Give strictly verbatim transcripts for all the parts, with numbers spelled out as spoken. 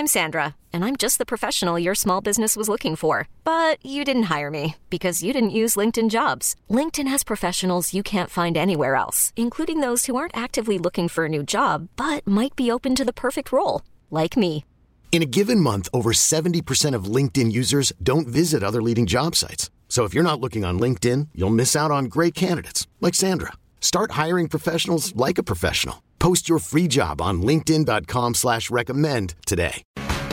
I'm Sandra, and I'm just the professional your small business was looking for. But you didn't hire me because you didn't use LinkedIn Jobs. LinkedIn has professionals you can't find anywhere else, including those who aren't actively looking for a new job, but might be open to the perfect role, like me. In a given month, over seventy percent of LinkedIn users don't visit other leading job sites. So if you're not looking on LinkedIn, you'll miss out on great candidates like Sandra. Start hiring professionals like a professional. Post your free job on linkedin.com slash recommend today.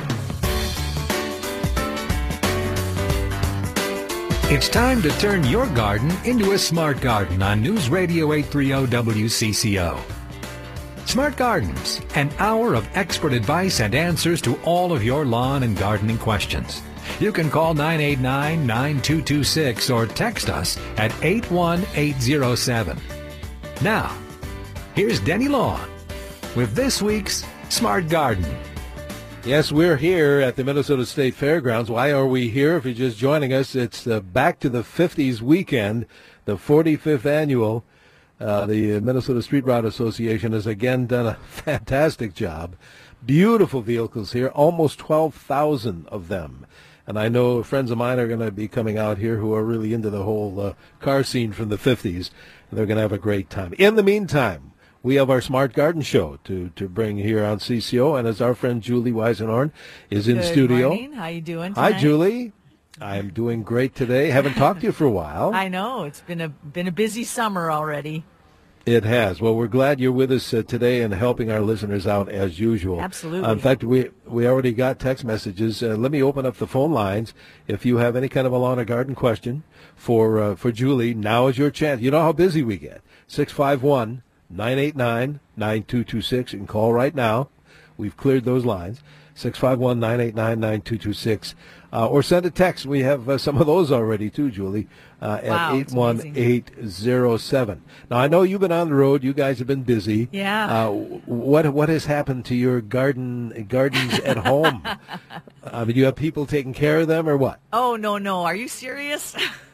It's time to turn your garden into a smart garden on News Radio eight thirty W C C O. Smart Gardens, an hour of expert advice and answers to all of your lawn and gardening questions. You can call nine eight nine, nine two two six or text us at eight one eight zero seven. Now, here's Denny Lawn with this week's Smart Garden. Yes, we're here at the Minnesota State Fairgrounds. Why are we here? If you're just joining us, it's the Back to the fifties weekend, the forty-fifth annual. Uh, the Minnesota Street Rod Association has again done a fantastic job. Beautiful vehicles here, almost twelve thousand of them. And I know friends of mine are going to be coming out here who are really into the whole uh, car scene from the fifties. And they're going to have a great time. In the meantime, we have our Smart Garden Show to, to bring here on C C O. And as our friend Julie Weisenhorn is in Good studio. Good morning. How you doing tonight? Hi, Julie. I'm doing great today. Haven't talked to you for a while. I know. It's been a been a busy summer already. It has. Well, we're glad you're with us uh, today and helping our listeners out as usual. Absolutely. Uh, in fact, we we already got text messages. Uh, let me open up the phone lines. If you have any kind of a lawn or garden question for uh, for Julie, now is your chance. You know how busy we get. six five one, nine eight nine, nine two two six. You can call right now. We've cleared those lines. six five one, nine eight nine, nine two two six. Uh, or send a text. We have uh, some of those already, too, Julie, uh, wow, at eight one eight zero seven. Now, I know you've been on the road. You guys have been busy. Yeah. Uh, what what has happened to your garden gardens at home? I mean, do you have people taking care of them or what? Oh, no, no. Are you serious?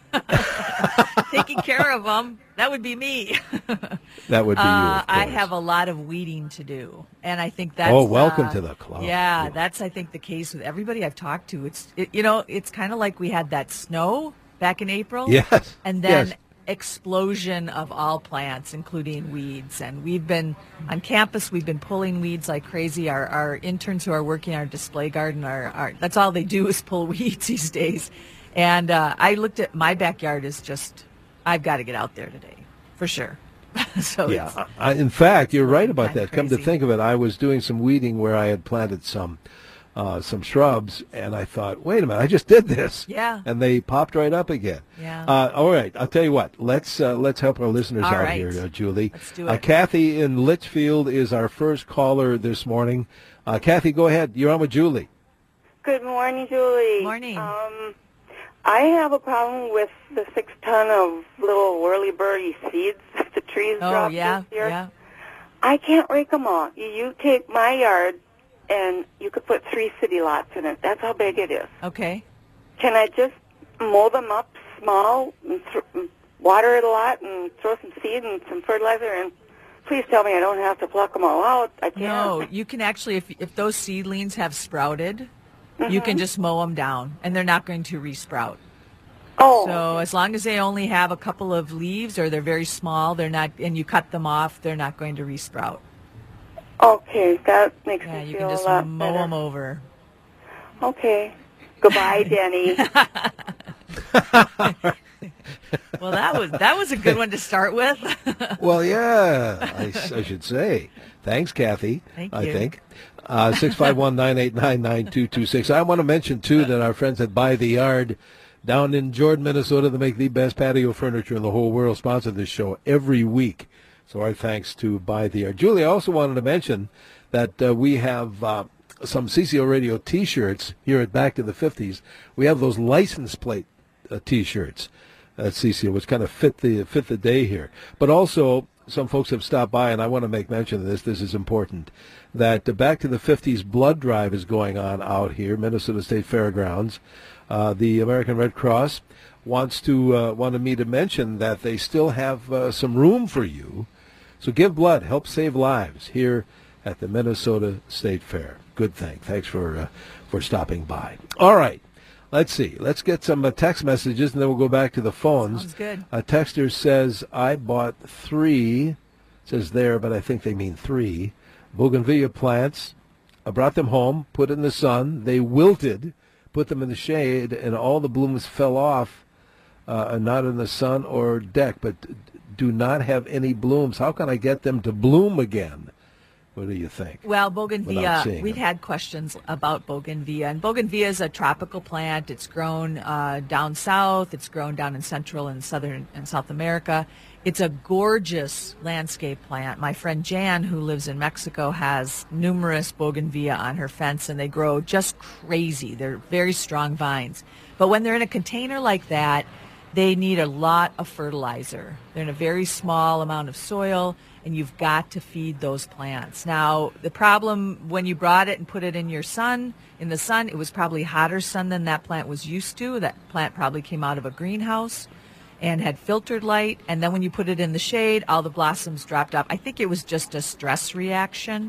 Taking care of them. That would be me. That would be uh, you, of I course. have a lot of weeding to do, and I think that's... Oh, welcome uh, to the club. Yeah, yeah, that's, I think, the case with everybody I've talked to. It's, it, you know, it's kind of like we had that snow back in April. Yes. And then yes. explosion of all plants, including weeds. And we've been, on campus, we've been pulling weeds like crazy. Our, our interns who are working our display garden, are, are that's all they do is pull weeds these days. And uh, I looked at my backyard as just, I've got to get out there today, for sure. so yeah, it's, I, in fact, you're right about that. Come to crazy. think of it, I was doing some weeding where I had planted some uh, some shrubs, and I thought, wait a minute, I just did this. Yeah. And they popped right up again. Yeah. Uh, all right, I'll tell you what. Let's uh, let's help our listeners All out right. here, uh, Julie. Let's do Uh, it. Kathy in Litchfield is our first caller this morning. Uh, Kathy, go ahead. You're on with Julie. Good morning, Julie. Morning. Um, I have a problem with the six ton of little whirly-burly seeds that the trees Oh, drop yeah, this year. yeah. I can't rake them all. You, you take my yard, and you could put three city lots in it. That's how big it is. Okay. Can I just mow them up small, and th- and water it a lot, and throw some seed and some fertilizer, and please tell me I don't have to pluck them all out. I can't. No, you can actually, if if those seedlings have sprouted, Mm-hmm. you can just mow them down, and they're not going to resprout. Oh. So as long as they only have a couple of leaves or they're very small, they're not, and you cut them off, they're not going to resprout. Okay, that makes Yeah, me you feel can just a lot mow better. them over. Okay. Goodbye, Denny. Well, that was that was a good one to start with. Well, yeah, I, I should say. Thanks, Kathy. Thank I you. think. Uh, six five one, nine eight nine, nine two two six. I want to mention, too, that our friends at Buy the Yard down in Jordan, Minnesota, they make the best patio furniture in the whole world, sponsor this show every week. So our thanks to Buy the Yard. Julie, I also wanted to mention that uh, we have uh, some C C O Radio T-shirts here at Back to the fifties. We have those license plate uh, T-shirts at C C O, which kind of fit the fit the day here. But also, some folks have stopped by, and I want to make mention of this. This is important, that the Back to the fifties blood drive is going on out here, Minnesota State Fairgrounds. Uh, the American Red Cross wants to uh, wanted me to mention that they still have uh, some room for you. So give blood, help save lives here at the Minnesota State Fair. good thing. Thanks for uh, for stopping by. All right. Let's see. Let's get some uh, text messages, and then we'll go back to the phones. Sounds good. A texter says, I bought three, says there, but I think they mean three, bougainvillea plants. I brought them home, put it in the sun. They wilted, put them in the shade, and all the blooms fell off, uh, not in the sun or deck, but do not have any blooms. How can I get them to bloom again? What do you think? Well, bougainvillea, we've them. had questions about bougainvillea. And bougainvillea is a tropical plant. It's grown uh, down south. It's grown down in Central and Southern and South America. It's a gorgeous landscape plant. My friend Jan, who lives in Mexico, has numerous bougainvillea on her fence, and they grow just crazy. They're very strong vines. But when they're in a container like that, they need a lot of fertilizer. They're in a very small amount of soil, and you've got to feed those plants. Now, the problem when you brought it and put it in your sun, in the sun, it was probably hotter sun than that plant was used to. That plant probably came out of a greenhouse and had filtered light, and then when you put it in the shade, all the blossoms dropped off. I think it was just a stress reaction.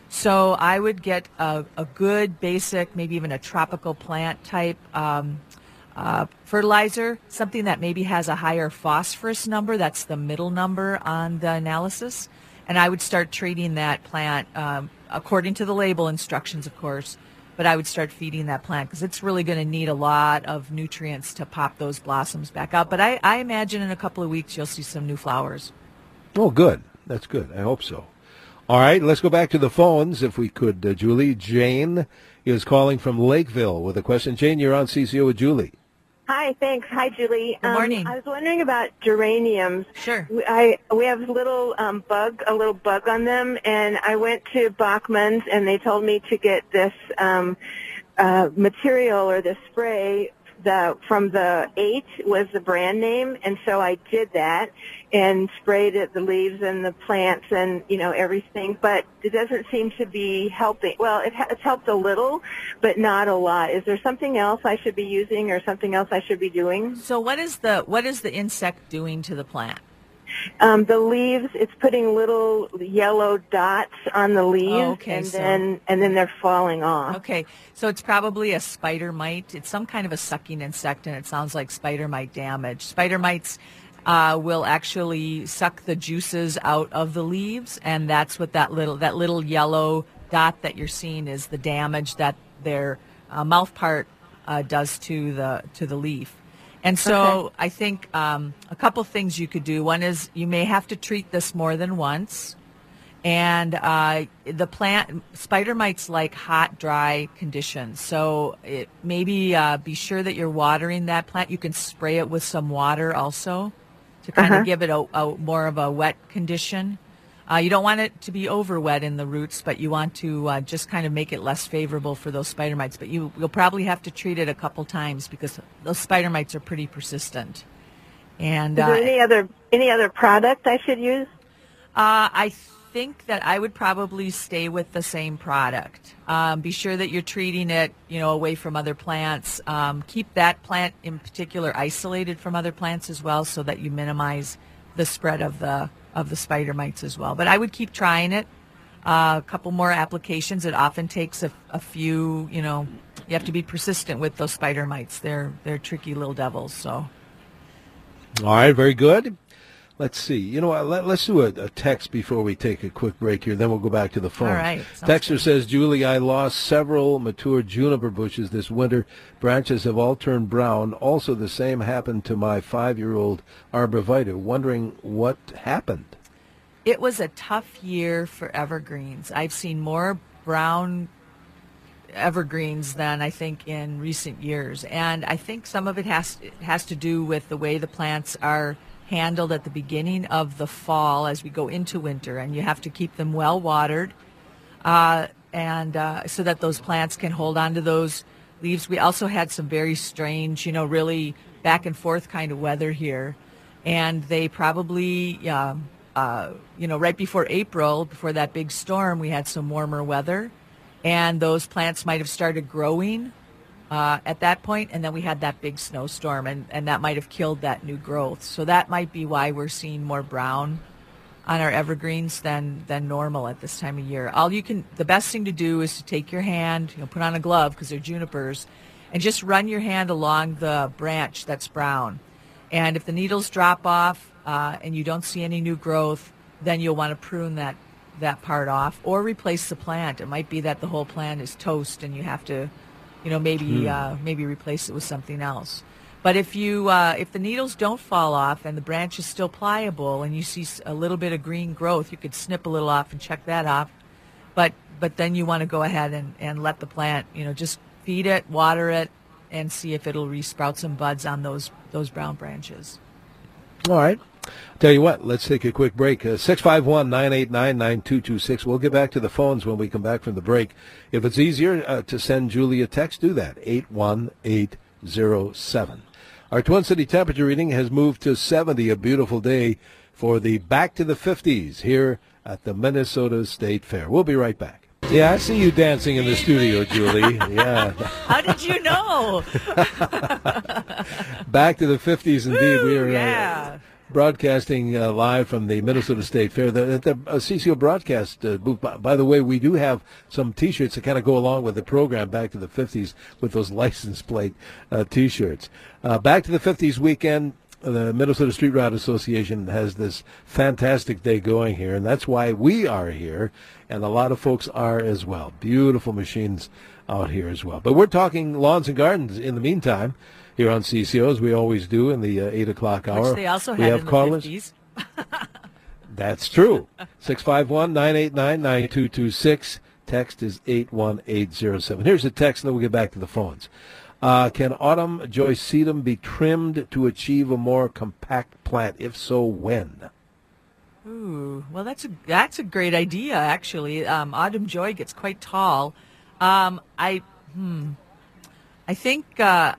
So I would get a, a good basic, maybe even a tropical plant type um, uh, fertilizer, something that maybe has a higher phosphorus number. That's the middle number on the analysis. And I would start treating that plant um, according to the label instructions, of course. But I would start feeding that plant because it's really going to need a lot of nutrients to pop those blossoms back out. But I, I imagine in a couple of weeks you'll see some new flowers. Oh, good. That's good. I hope so. All right, let's go back to the phones, if we could, uh, Julie. Jane is calling from Lakeville with a question. Jane, you're on C C O with Julie. Hi, thanks. Hi, Julie. Good morning. Um, I was wondering about geraniums. Sure. We, I, we have a little um, bug, a little bug on them, and I went to Bachman's, and they told me to get this um, uh, material or this spray. The from the eight was the brand name, and so I did that and sprayed it, the leaves and the plants and, you know, everything, but it doesn't seem to be helping. Well, it ha- it's helped a little, but not a lot. Is there something else I should be using or something else I should be doing? So what is the what is the insect doing to the plant? Um, the leaves, it's putting little yellow dots on the leaves, Oh, okay, and so- then and then they're falling off. Okay, so it's probably a spider mite. It's some kind of a sucking insect, and it sounds like spider mite damage. Spider mites uh, will actually suck the juices out of the leaves, and that's what that little that little yellow dot that you're seeing is the damage that their uh, mouth part uh, does to the to the leaf. And so Okay. I think um, a couple things you could do. One is you may have to treat this more than once. And uh, the plant, spider mites like hot, dry conditions. So it, maybe uh, be sure that you're watering that plant. You can spray it with some water also to kind Uh-huh. of give it a, a more of a wet condition. Uh, you don't want it to be over wet in the roots, but you want to uh, just kind of make it less favorable for those spider mites. But you, you'll probably have to treat it a couple times because those spider mites are pretty persistent. And Is there uh, any other any other product I should use? Uh, I think that I would probably stay with the same product. Um, be sure that you're treating it, you know, away from other plants. Um, keep that plant in particular isolated from other plants as well, so that you minimize the spread of the of the spider mites as well. But I would keep trying it. Uh, a couple more applications. It often takes a, a few. You know, you have to be persistent with those spider mites. They're they're tricky little devils. So. All right, very good. Let's see. You know what? Let, let's do a, a text before we take a quick break here. Then we'll go back to the phone. All right. Sounds Texter good. says, Julie, I lost several mature juniper bushes this winter. Branches have all turned brown. Also, the same happened to my five-year-old arborvitae. Wondering what happened. It was a tough year for evergreens. I've seen more brown evergreens than I think in recent years. And I think some of it has it has to do with the way the plants are handled at the beginning of the fall as we go into winter. And you have to keep them well watered uh, and uh, so that those plants can hold on to those leaves. We also had some very strange, you know, really back and forth kind of weather here. And they probably, um, uh, you know, right before April, before that big storm, we had some warmer weather. And those plants might have started growing uh, at that point, and then we had that big snowstorm, and, and that might have killed that new growth. So that might be why we're seeing more brown on our evergreens than than normal at this time of year. All you can, the best thing to do is to take your hand, you know, put on a glove because they're junipers, and just run your hand along the branch that's brown. And if the needles drop off uh, and you don't see any new growth, then you'll want to prune that that part off or replace the plant. It might be that the whole plant is toast and you have to, you know, maybe hmm. uh, maybe replace it with something else. But if you uh, if the needles don't fall off and the branch is still pliable and you see a little bit of green growth, you could snip a little off and check that off. But but then you want to go ahead and, and let the plant, you know, just feed it, water it, and see if it'll resprout some buds on those those brown branches. All right. Tell you what, let's take a quick break. Uh, six five one, nine eight nine, nine two two six. We'll get back to the phones when we come back from the break. If it's easier uh, to send Julie a text, do that, eight one eight zero seven. Our Twin City temperature reading has moved to seventy, a beautiful day for the Back to the fifties here at the Minnesota State Fair. We'll be right back. Yeah, I see you dancing in the studio, Julie. Yeah. How did you know? Back to the fifties, indeed. Woo, we are yeah. uh, broadcasting uh, live from the Minnesota State Fair. The, the uh, C C O broadcast uh, booth. By, by the way, we do have some T-shirts that kind of go along with the program Back to the fifties with those license plate uh, T-shirts. Uh, Back to the fifties weekend. The Minnesota Street Rod Association has this fantastic day going here, and that's why we are here, and a lot of folks are as well. Beautiful machines out here as well. But we're talking lawns and gardens in the meantime here on C C O, as we always do in the uh, eight o'clock hour. Which they also we had have in the callers. fifties. That's true. six five one, nine eight nine, nine two two six. Text is eight one eight zero seven. Here's the text, and then we'll get back to the phones. Uh, can autumn joyceum be trimmed to achieve a more compact plant? If so, when? Ooh, well, that's a that's a great idea, actually. Um, autumn joy gets quite tall. Um, I hmm, I think uh,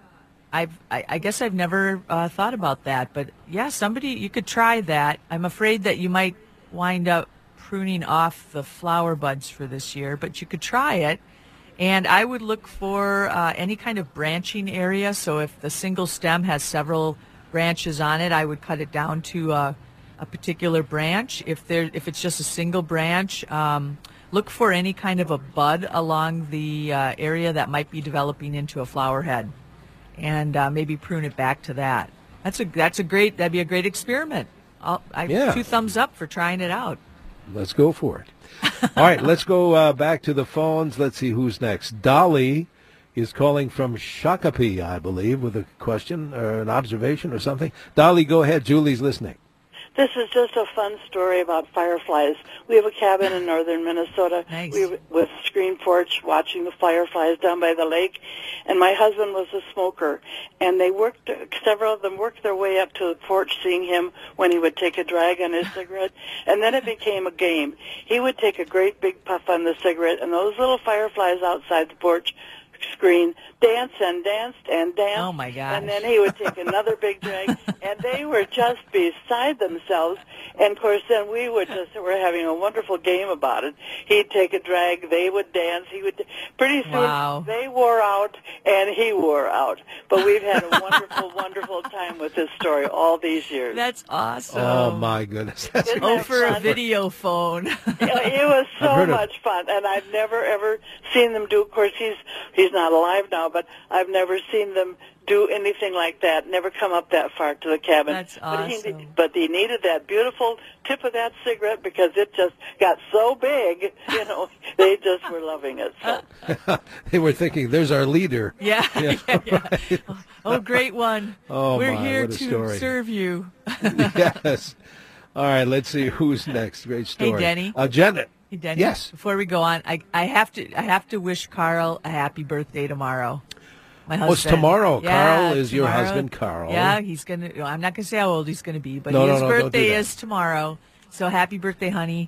I've I, I guess I've never uh, thought about that, but yeah, somebody you could try that. I'm afraid that you might wind up pruning off the flower buds for this year, but you could try it. And I would look for uh, any kind of branching area. So if the single stem has several branches on it, I would cut it down to uh, a particular branch. If there, if it's just a single branch, um, look for any kind of a bud along the uh, area that might be developing into a flower head, and uh, maybe prune it back to that. That's a that's a great that'd be a great experiment. I'll, I yeah. two thumbs up for trying it out. Let's go for it. All right, let's go uh, back to the phones. Let's see who's next. Dolly is calling from Shakopee, I believe, with a question or an observation or something. Dolly, go ahead. Julie's listening. This is just a fun story about fireflies. We have a cabin in northern Minnesota. Nice. We with screen porch watching the fireflies down by the lake, and my husband was a smoker, and they worked, several of them worked their way up to the porch seeing him when he would take a drag on his cigarette, and then it became a game. He would take a great big puff on the cigarette, and those little fireflies outside the porch screen danced and danced and danced. Oh, my gosh. And then he would take another big drag, and they were just beside themselves. And, of course, then we would just, were having a wonderful game about it. He'd take a drag, they would dance, he would, pretty soon wow. they wore out, and he wore out. But we've had a wonderful, wonderful time with this story all these years. That's awesome. Oh, my goodness. That's Isn't Oh, that for fun? a video phone. Yeah, it was I've so heard of- much fun, and I've never, ever seen them do, of course, he's he's not alive now, but I've never seen them do anything like that, never come up that far to the cabin. That's but he, awesome. but he needed that beautiful tip of that cigarette because it just got so big, you know, they just were loving it. So. They were thinking, there's our leader. Yeah, Yeah, yeah, yeah. right. Oh, great one. Oh, We're my, here what a to story. serve you. Yes. All right, let's see who's next. Great story. Hey, Denny. Uh, Janet. Hey, Denny, Yes. before we go on, I, I have to I have to wish Carl a happy birthday tomorrow. My husband. Oh, it's tomorrow. Yeah, Carl is your tomorrow. husband, Carl. Yeah, he's gonna. well, I'm not gonna say how old he's gonna be, but No, no, his no, don't do birthday that. is tomorrow. So happy birthday, honey.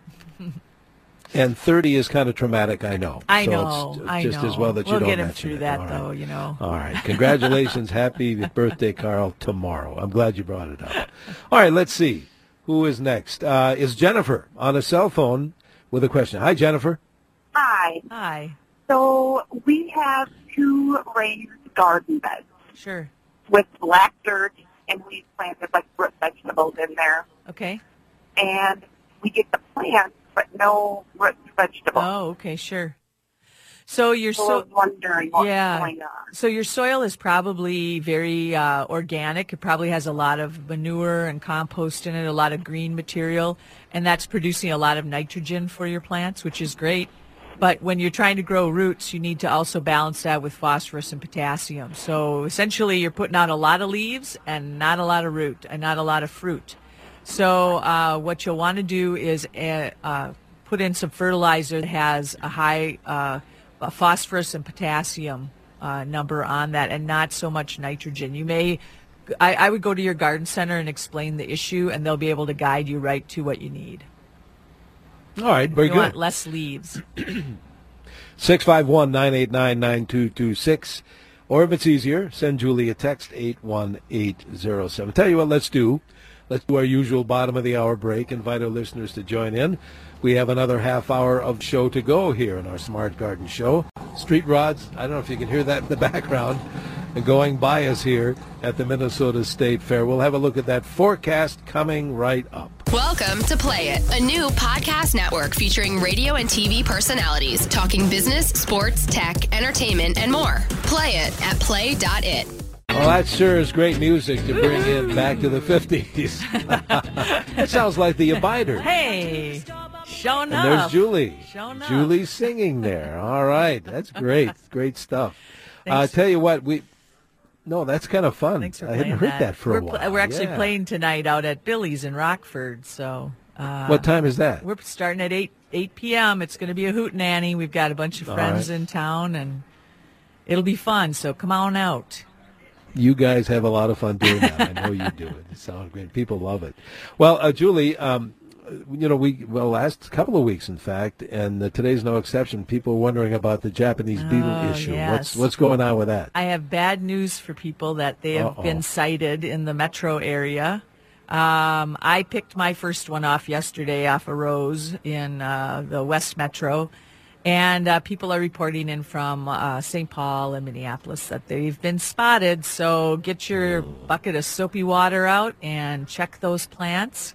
And thirty is kind of traumatic, I know. I so know. It's I just know. as well that you we'll don't get him mention through it. that, All right. though. You know. All right. Congratulations. Happy birthday, Carl, tomorrow. I'm glad you brought it up. All right, let's see. Who is next? Uh, is Jennifer on a cell phone with a question. Hi, Jennifer. Hi. Hi. So we have two raised garden beds Sure. with black dirt, and we planted like root vegetables in there. Okay. and we get the plants, but no root vegetables. Oh, okay, sure. So your So I so was wondering what's yeah. going on. So your soil is probably very uh, organic. It probably has a lot of manure and compost in it, a lot of green material, and that's producing a lot of nitrogen for your plants, which is great. But when you're trying to grow roots, you need to also balance that with phosphorus and potassium. So essentially, you're putting out a lot of leaves and not a lot of root and not a lot of fruit. So uh, what you'll want to do is uh, uh, put in some fertilizer that has a high uh, a phosphorus and potassium uh, number on that, and not so much nitrogen. You may, I, I would go to your garden center and explain the issue, and they'll be able to guide you right to what you need. All right, very you good. Want less leaves. six five one, nine eight nine, nine two two six. Or if it's easier, send Julie a text, eight one eight zero seven. Tell you what, let's do. Let's do our usual bottom of the hour break. Invite our listeners to join in. We have another half hour of show to go here in our Smart Garden Show. Street rods, I don't know if you can hear that in the background, going by us here at the Minnesota State Fair. We'll have a look at that forecast coming right up. Welcome to Play It, a new podcast network featuring radio and T V personalities talking business, sports, tech, entertainment, and more. Play it at play dot it. Well, that sure is great music to bring in back to the fifties. That sounds like the Abiders. Hey, showing up. And there's Julie. Showing up. Julie's singing there. All right. That's great. Great stuff. I uh, tell you what, we... No, that's kind of fun. Thanks for I playing hadn't heard that, that for we're a while. Pl- we're actually yeah. playing tonight out at Billy's in Rockford. So, uh, what time is that? We're starting at eight eight p.m. It's going to be a hootenanny. We've got a bunch of friends right. in town, and it'll be fun. So come on out. You guys have a lot of fun doing that. I know you do it. It sounds great. People love it. Well, uh, Julie, um, you know, we well last couple of weeks, in fact, and uh, today's no exception. People are wondering about the Japanese beetle oh, issue. Yes. What's what's going on with that? I have bad news for people that they have Uh-oh. been sighted in the metro area. Um, I picked my first one off yesterday off a rose in uh, the West Metro. And uh, people are reporting in from uh, Saint Paul and Minneapolis that they've been spotted. So get your bucket of soapy water out and check those plants.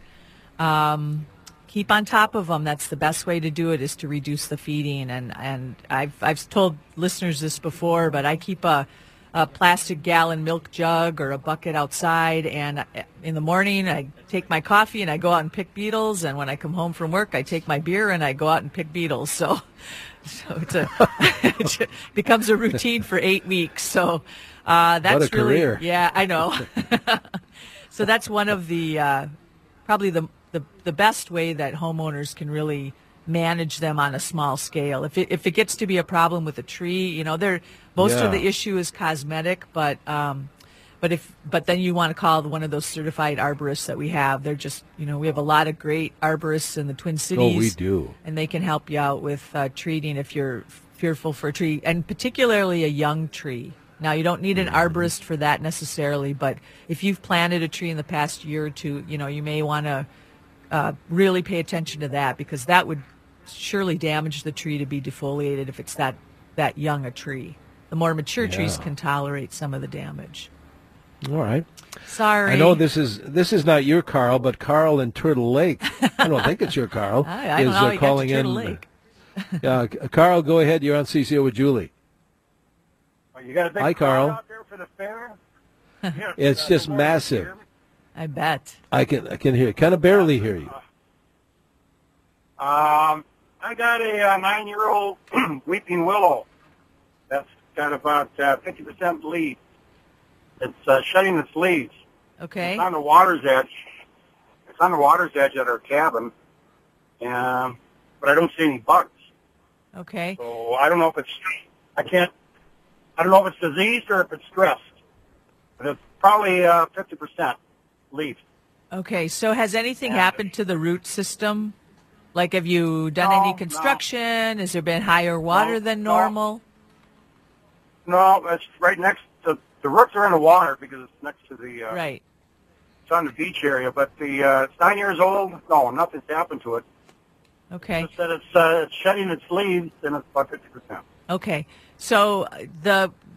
Um, keep on top of them. That's the best way to do it, is to reduce the feeding. And, and I've I've told listeners this before, but I keep a, a plastic gallon milk jug or a bucket outside. And in the morning, I take my coffee and I go out and pick beetles. And when I come home from work, I take my beer and I go out and pick beetles. So, so it's a it becomes a routine for eight weeks. So uh, that's what a really career. Yeah, I know. So that's one of the uh, probably the, the the best way that homeowners can really manage them on a small scale. If it if it gets to be a problem with a tree, you know, there most Yeah. of the issue is cosmetic, but um, but if but then you want to call one of those certified arborists that we have. They're just, you know, we have a lot of great arborists in the Twin Cities. Oh, we do. And they can help you out with uh, treating if you're fearful for a tree, and particularly a young tree. Now, you don't need an arborist for that necessarily, but if you've planted a tree in the past year or two, you know, you may want to uh, really pay attention to that, because that would surely damage the tree to be defoliated if it's that, that young a tree. The more mature Yeah. trees can tolerate some of the damage. All right. Sorry. I know this is this is not your Carl, but Carl in Turtle Lake. I don't think it's your Carl. I, I don't is know how uh, you got calling to Turtle in. Lake. Uh, Carl, go ahead. You're on C C O with Julie. You got a big Hi, crowd Carl. out there for the fair? It's just massive. I bet. I can I can hear kind of barely hear you. Um, I got a uh, nine-year-old weeping willow that's got about uh, fifty percent leaves. It's uh, shedding its leaves. Okay. It's on the water's edge. It's on the water's edge at our cabin, um, but I don't see any bugs. Okay. So I don't know if it's, I can't, I don't know if it's diseased or if it's stressed. But it's probably uh, fifty percent leaves. Okay, so has anything Yeah. happened to the root system? Like, have you done No, any no. construction? Has there been higher water No, than no. normal? No, it's right next to, the roots are in the water because it's next to the, uh, Right. it's on the beach area, but the, uh, it's nine years old. No, nothing's happened to it. Okay. Just that it's, uh, it's shedding its leaves and it's about fifty percent. Okay. So uh, the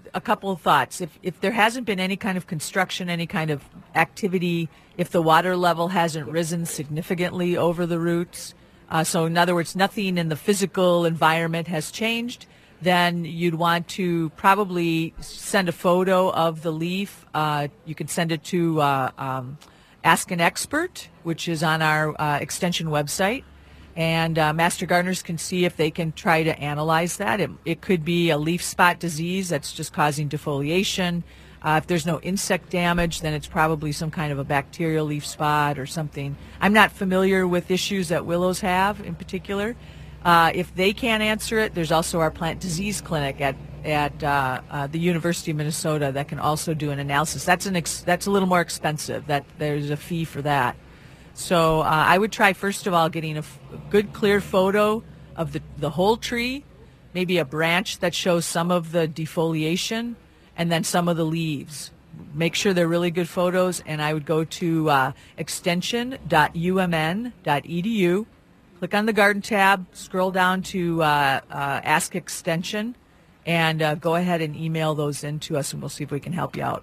a couple of thoughts. If if there hasn't been any kind of construction, any kind of activity, if the water level hasn't risen significantly over the roots, uh, so in other words, nothing in the physical environment has changed, then you'd want to probably send a photo of the leaf. Uh, you can send it to uh, um, Ask an Expert, which is on our uh, extension website. And uh, master gardeners can see if they can try to analyze that. It, it could be a leaf spot disease that's just causing defoliation. Uh, if there's no insect damage, then it's probably some kind of a bacterial leaf spot or something. I'm not familiar with issues that willows have in particular. Uh, if they can't answer it, there's also our plant disease clinic at at uh, uh, the University of Minnesota that can also do an analysis. That's an ex- that's a little more expensive. That there's a fee for that. So uh, I would try, first of all, getting a, f- a good, clear photo of the, the whole tree, maybe a branch that shows some of the defoliation, and then some of the leaves. Make sure they're really good photos, and I would go to uh, extension dot u m n dot e d u, click on the Garden tab, scroll down to uh, uh, Ask Extension, and uh, go ahead and email those in to us, and we'll see if we can help you out.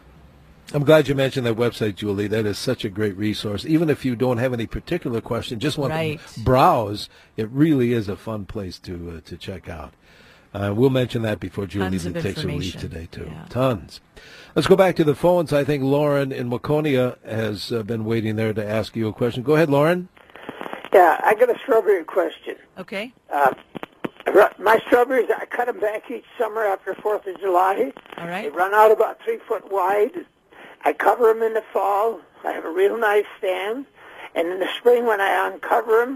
I'm glad you mentioned that website, Julie. That is such a great resource. Even if you don't have any particular question, just want right. to browse, it really is a fun place to uh, to check out. Uh, we'll mention that before Julie takes her leave today, too. Yeah. Tons. Let's go back to the phones. I think Lauren in Waconia has uh, been waiting there to ask you a question. Go ahead, Lauren. Yeah, I got a strawberry question. Okay. Uh, my strawberries, I cut them back each summer after fourth of July. All right. They run out about three foot wide. I cover them in the fall. I have a real nice stand. And in the spring when I uncover them,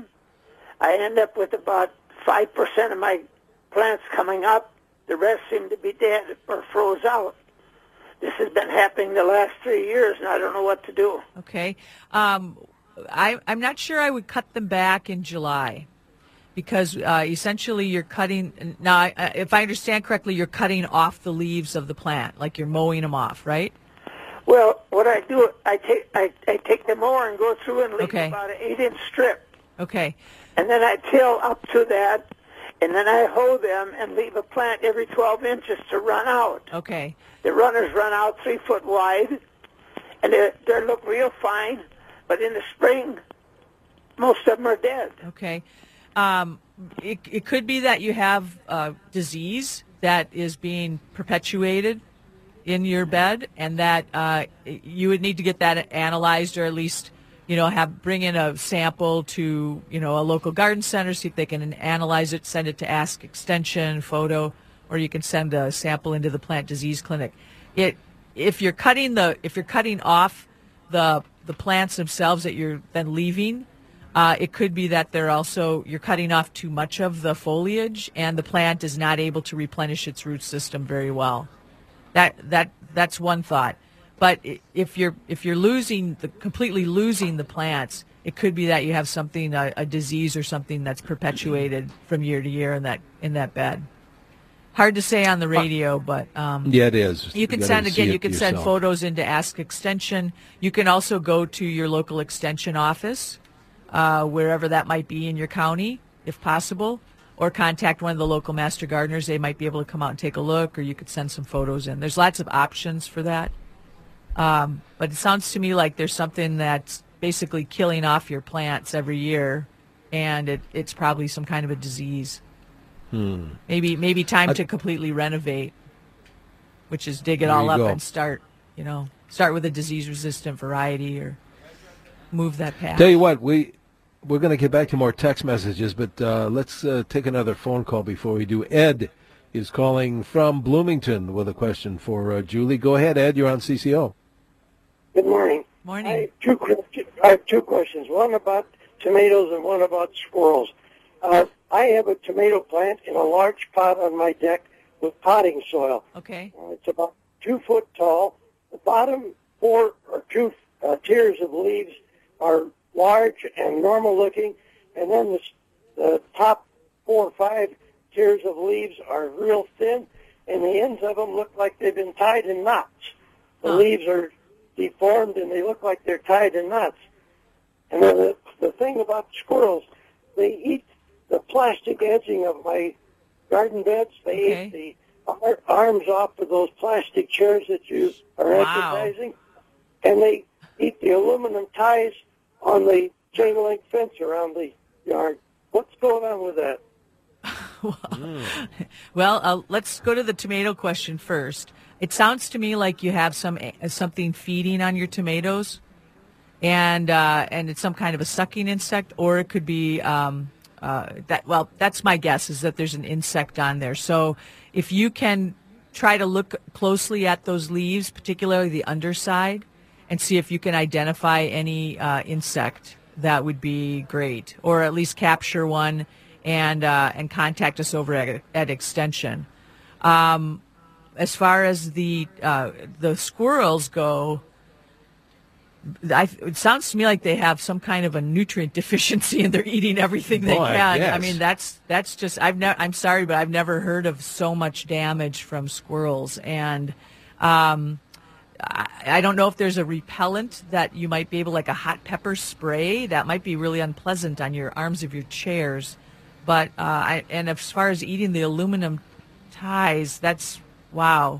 I end up with about five percent of my plants coming up. The rest seem to be dead or froze out. This has been happening the last three years, and I don't know what to do. Okay. Um, I, I'm not sure I would cut them back in July because uh, essentially you're cutting, now I, if I understand correctly, you're cutting off the leaves of the plant, like you're mowing them off, right? Well, what I do, I take I, I take the mower and go through and leave okay. about an eight-inch strip. Okay. And then I till up to that, and then I hoe them and leave a plant every twelve inches to run out. Okay. The runners run out three foot wide, and they they look real fine. But in the spring, most of them are dead. Okay. Um, it it could be that you have uh, disease that is being perpetuated in your bed, and that uh, you would need to get that analyzed, or at least, you know, have bring in a sample to, you know, a local garden center, see if they can analyze it, send it to Ask Extension, photo, or you can send a sample into the plant disease clinic. It if you're cutting the if you're cutting off the the plants themselves that you're then leaving, uh, it could be that they're also you're cutting off too much of the foliage, and the plant is not able to replenish its root system very well. That that that's one thought, but if you're if you're losing the completely losing the plants, it could be that you have something a, a disease or something that's perpetuated from year to year in that in that bed. Hard to say on the radio, but um, yeah, it is. You can you send again. You can yourself. send photos into Ask Extension. You can also go to your local extension office, uh, wherever that might be in your county, if possible. Or contact one of the local master gardeners. They might be able to come out and take a look, or you could send some photos in. There's lots of options for that. Um, but it sounds to me like there's something that's basically killing off your plants every year, and it, it's probably some kind of a disease. Hmm. Maybe maybe time I, to completely renovate, which is dig it all up go. and start, you know, start with a disease-resistant variety or move that path. Tell you what, we... We're going to get back to more text messages, but uh, let's uh, take another phone call before we do. Ed is calling from Bloomington with a question for uh, Julie. Go ahead, Ed. You're on C C O. Good morning. Morning. I have two, I have two questions, one about tomatoes and one about squirrels. Uh, I have a tomato plant in a large pot on my deck with potting soil. Okay. Uh, it's about two foot tall. The bottom four or two uh, tiers of leaves are large and normal looking, and then the, the top four or five tiers of leaves are real thin, and the ends of them look like they've been tied in knots. The huh. leaves are deformed, and they look like they're tied in knots. And then the, the thing about squirrels, they eat the plastic edging of my garden beds. They okay. ate the ar- arms off of those plastic chairs that you are Wow. exercising, and they eat the aluminum ties on the chain link fence around the yard. What's going on with that? Well, uh, let's go to the tomato question first. It sounds to me like you have some uh, something feeding on your tomatoes, and uh, and it's some kind of a sucking insect, or it could be um, uh, that. Well, that's my guess, is that there's an insect on there. So if you can try to look closely at those leaves, particularly the underside, and see if you can identify any uh, insect, that would be great, or at least capture one and uh, and contact us over at, at Extension. Um, as far as the uh, the squirrels go, I, it sounds to me like they have some kind of a nutrient deficiency and they're eating everything they Boy, can. yes. I mean, that's that's just I've never. I'm sorry, but I've never heard of so much damage from squirrels. And um, I, I don't know if there's a repellent that you might be able, like a hot pepper spray, that might be really unpleasant on your arms of your chairs. But uh, I, and as far as eating the aluminum ties, that's wow.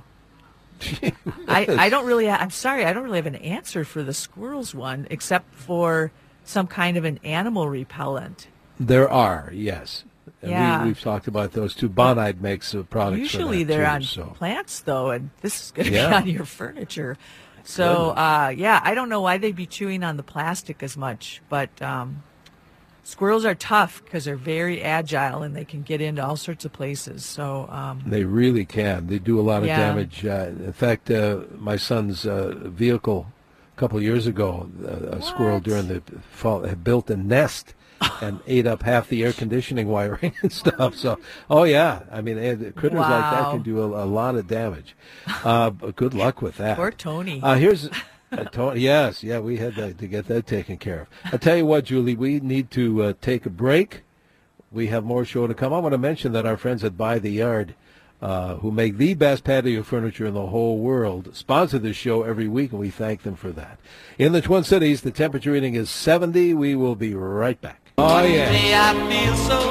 I, I don't really, I'm sorry, I don't really have an answer for the squirrels one, except for some kind of an animal repellent. There are, yes. And Yeah. we, we've talked about those too. Bonide makes uh, products Usually for that they're too, on so. plants, though, and this is going to Yeah. be on your furniture. So, uh, yeah, I don't know why they'd be chewing on the plastic as much, but um, squirrels are tough because they're very agile and they can get into all sorts of places. So, um, They really can. They do a lot of Yeah. damage. Uh, in fact, uh, my son's uh, vehicle a couple of years ago, uh, a squirrel during the fall had built a nest and ate up half the air conditioning wiring and stuff. So, oh yeah, I mean, eh, critters like that Wow. can do a, a lot of damage. Uh, but good luck with that. Poor Tony. Uh, here's. Uh, Tony, yes, yeah, we had to, to get that taken care of. I'll tell you what, Julie, we need to uh, take a break. We have more show to come. I want to mention that our friends at Buy the Yard, uh, who make the best patio furniture in the whole world, sponsor this show every week, and we thank them for that. In the Twin Cities, the temperature reading is seventy. We will be right back. Oh, yeah. I feel so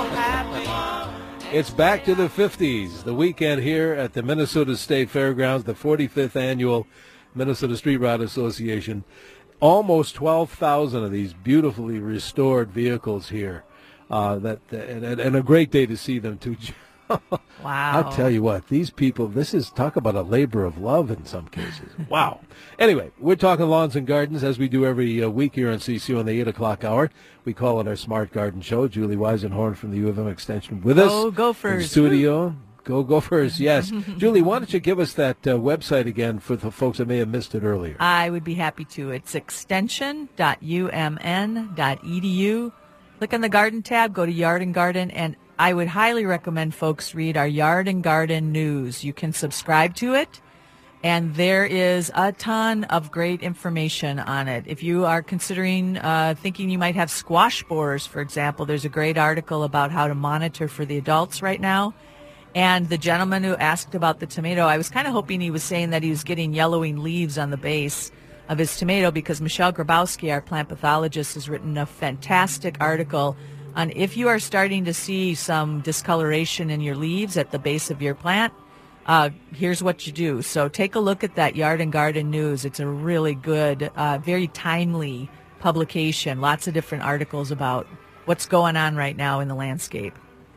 happy. It's back to the fifties, the weekend here at the Minnesota State Fairgrounds, the forty-fifth annual Minnesota Street Rod Association. Almost twelve thousand of these beautifully restored vehicles here. Uh, that and, and a great day to see them, too. Wow. I'll tell you what, these people, this is, talk about a labor of love in some cases. Wow. Anyway, we're talking lawns and gardens as we do every uh, week here on C C U on the eight o'clock hour. We call it our Smart Garden Show. Julie Weisenhorn from the U of M Extension with us. Go Gophers. In the studio. Go Gophers, yes. Julie, why don't you give us that uh, website again for the folks that may have missed it earlier? I would be happy to. It's extension dot u m n dot e d u. Click on the garden tab, go to Yard and Garden, and I would highly recommend folks read our Yard and Garden news. You can subscribe to it, and there is a ton of great information on it. If you are considering uh, thinking you might have squash borers, for example, there's a great article about how to monitor for the adults right now. And the gentleman who asked about the tomato, I was kind of hoping he was saying that he was getting yellowing leaves on the base of his tomato, because Michelle Grabowski, our plant pathologist, has written a fantastic article on if you are starting to see some discoloration in your leaves at the base of your plant, uh, here's what you do. So take a look at that Yard and Garden News. It's a really good, uh, very timely publication. Lots of different articles about what's going on right now in the landscape.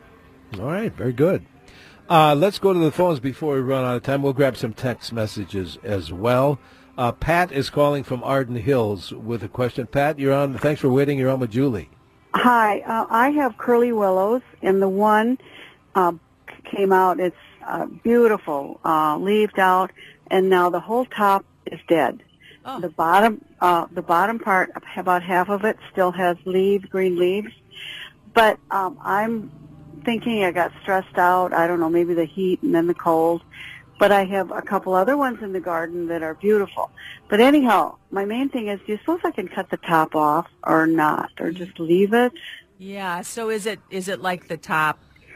All right, very good. Uh, let's go to the phones before we run out of time. We'll grab some text messages as well. Uh, Pat is calling from Arden Hills with a question. Pat, you're on. Thanks for waiting. You're on with Julie. Hi, uh, I have curly willows, and the one uh, came out. It's uh, beautiful, uh, leaved out, and now the whole top is dead. Oh. The bottom, uh, the bottom part, about half of it, still has leaves, green leaves. But um, I'm thinking I got stressed out. I don't know, maybe the heat and then the cold. But I have a couple other ones in the garden that are beautiful. But anyhow, my main thing is, do you suppose I can cut the top off or not, or just leave it? Yeah. So is it is it like the top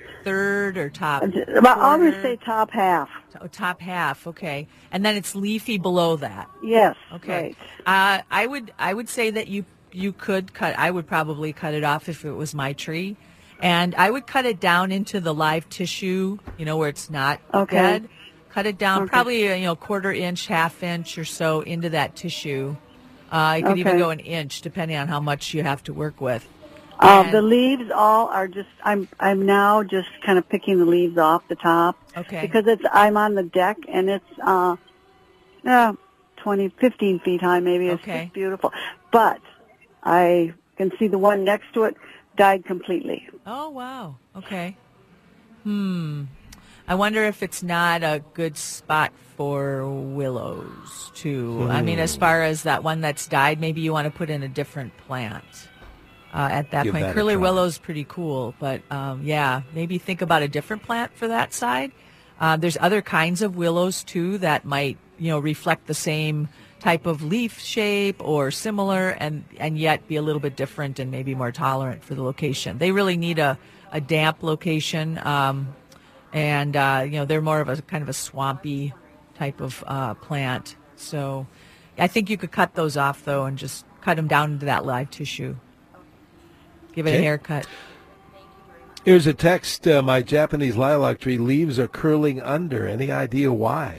third or top? Well, I'll just say top half. Oh, top half. Okay. And then it's leafy below that. Yes. Okay. Uh, I would I would say that you you could cut. I would probably cut it off if it was my tree. And I would cut it down into the live tissue, you know, where it's not Okay. dead. Cut it down Okay. probably, uh, you know, quarter inch, half inch or so into that tissue. Uh, you could even Okay. go an inch, depending on how much you have to work with. Uh, And- the leaves all are just. I'm. I'm now just kind of picking the leaves off the top. Okay. Because it's. I'm on the deck and it's. Uh, yeah, twenty, fifteen feet high maybe. It's Okay. just beautiful. But I can see the one next to it died completely. Oh, wow. Okay. Hmm. I wonder if it's not a good spot for willows, too. I mean, as far as that one that's died, maybe you want to put in a different plant uh, at that Give point. that a Curly try. willow's pretty cool, but um, yeah, maybe think about a different plant for that side. Uh, there's other kinds of willows, too, that might, you know, reflect the same type of leaf shape or similar and, and yet be a little bit different and maybe more tolerant for the location. They really need a, a damp location. Um, and, uh, you know, they're more of a kind of a swampy type of uh, plant. So I think you could cut those off, though, and just cut them down into that live tissue. Give it a Okay. haircut. Here's a text. Uh, my Japanese lilac tree leaves are curling under. Any idea why?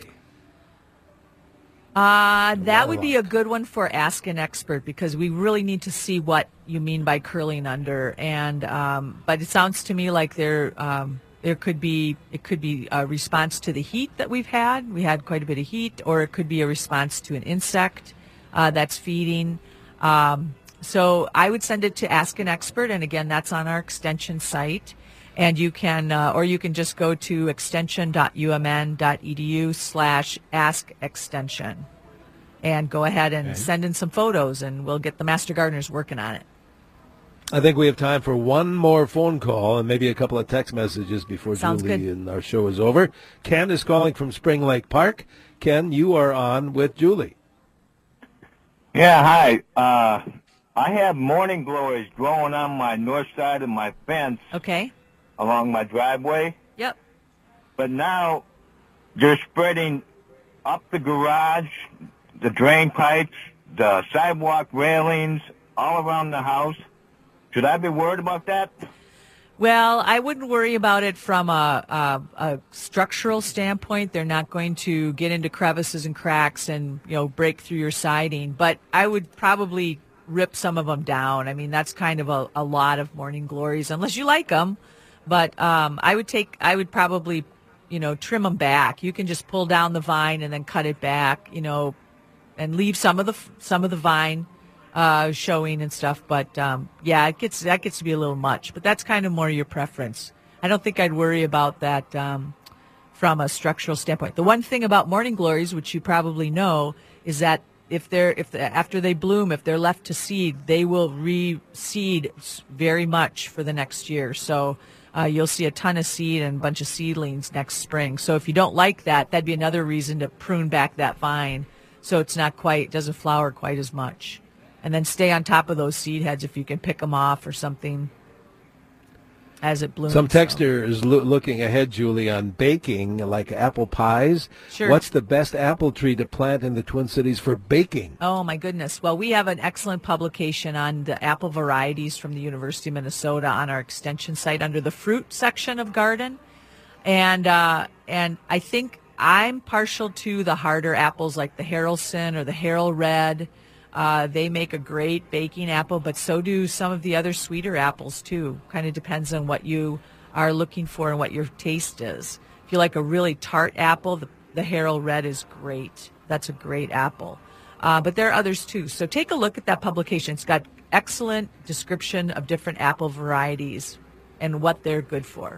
Uh, that would be a good one for Ask an Expert because we really need to see what you mean by curling under. And um, but it sounds to me like there um, there could be it could be a response to the heat that we've had. We had quite a bit of heat, or it could be a response to an insect uh, that's feeding. Um, so I would send it to Ask an Expert, and again, that's on our extension site. And you can, uh, or you can just go to extension.umn.edu slash ask extension and go ahead and Okay. send in some photos and we'll get the Master Gardeners working on it. I think we have time for one more phone call and maybe a couple of text messages before Sounds Julie good. and our show is over. Ken is calling from Spring Lake Park. Ken, you are on with Julie. Yeah, hi. Uh, I have morning glories growing on my north side of my fence. Okay. Along my driveway. Yep. But now they're spreading up the garage, the drain pipes, the sidewalk railings, all around the house. Should I be worried about that? Well, I wouldn't worry about it from a, a, a structural standpoint. They're not going to get into crevices and cracks and, you know, break through your siding. But I would probably rip some of them down. I mean, that's kind of a, a lot of morning glories, unless you like them. But um, I would take, I would probably, you know, trim them back. You can just pull down the vine and then cut it back, you know, and leave some of the some of the vine uh, showing and stuff. But um, yeah, it gets that gets to be a little much. But that's kind of more your preference. I don't think I'd worry about that um, from a structural standpoint. The one thing about morning glories, which you probably know, is that if they're if the, after they bloom, if they're left to seed, they will reseed very much for the next year. So. Uh, you'll see a ton of seed and a bunch of seedlings next spring. So if you don't like that, that'd be another reason to prune back that vine so it's not quite, doesn't flower quite as much. And then stay on top of those seed heads if you can pick them off or something as it blooms. Some texter is loo- looking ahead, Julie, on baking, like apple pies. Sure. What's the best apple tree to plant in the Twin Cities for baking? Oh, my goodness. Well, we have an excellent publication on the apple varieties from the University of Minnesota on our extension site under the fruit section of garden. And uh, and I think I'm partial to the harder apples like the Haralson or the Harald Red. Uh, they make a great baking apple, but so do some of the other sweeter apples, too. Kind of depends on what you are looking for and what your taste is. If you like a really tart apple, the, the Harald Red is great. That's a great apple. Uh, but there are others, too. So take a look at that publication. It's got excellent description of different apple varieties and what they're good for.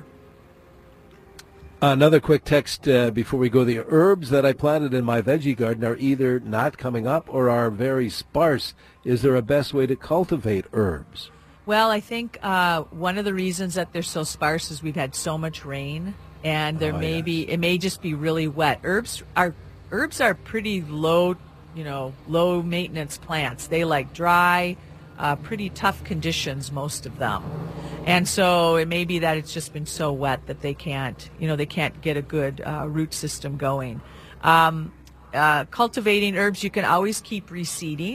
Another quick text uh, before we go. The herbs that I planted in my veggie garden are either not coming up or are very sparse. Is there a best way to cultivate herbs? Well, I think uh, one of the reasons that they're so sparse is we've had so much rain, and there Oh, may yes. be it may just be really wet. Herbs are herbs are pretty low, you know, low maintenance plants. They like dry, uh, pretty tough conditions, most of them. And so it may be that it's just been so wet that they can't, you know, they can't get a good uh, root system going. Um, uh, cultivating herbs, you can always keep reseeding.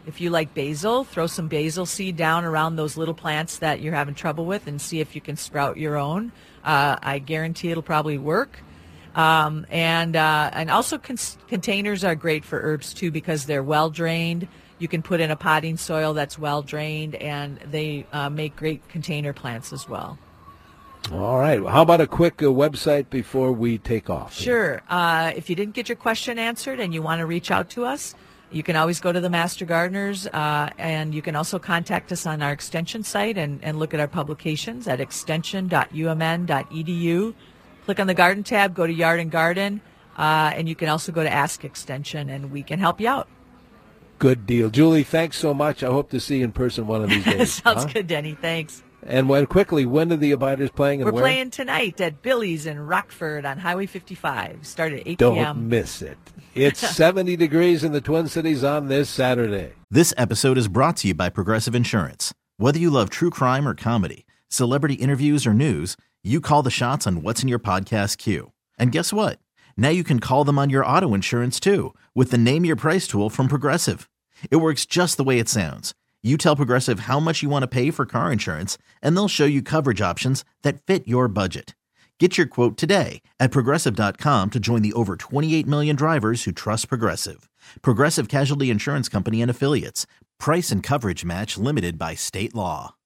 If you like basil, throw some basil seed down around those little plants that you're having trouble with and see if you can sprout your own. Uh, I guarantee it'll probably work. Um, and uh, and also con- containers are great for herbs, too, because they're well-drained. You can put in a potting soil that's well-drained, and they uh, make great container plants as well. All right. How about a quick uh, website before we take off? Sure. Uh, if you didn't get your question answered and you want to reach out to us, you can always go to the Master Gardeners, uh, and you can also contact us on our extension site and, and look at our publications at extension dot u m n dot e d u. Click on the Garden tab, go to Yard and Garden, uh, and you can also go to Ask Extension, and we can help you out. Good deal. Julie, thanks so much. I hope to see you in person one of these days. Sounds huh? good, Denny. Thanks. And when quickly, when are the Abiders playing and We're where? playing tonight at Billy's in Rockford on Highway fifty-five. Start at eight Don't p.m. miss it. It's seventy degrees in the Twin Cities on this Saturday. This episode is brought to you by Progressive Insurance. Whether you love true crime or comedy, celebrity interviews or news, you call the shots on what's in your podcast queue. And guess what? Now you can call them on your auto insurance too with the Name Your Price tool from Progressive. It works just the way it sounds. You tell Progressive how much you want to pay for car insurance, and they'll show you coverage options that fit your budget. Get your quote today at Progressive dot com to join the over twenty-eight million drivers who trust Progressive. Progressive Casualty Insurance Company and Affiliates. Price and coverage match limited by state law.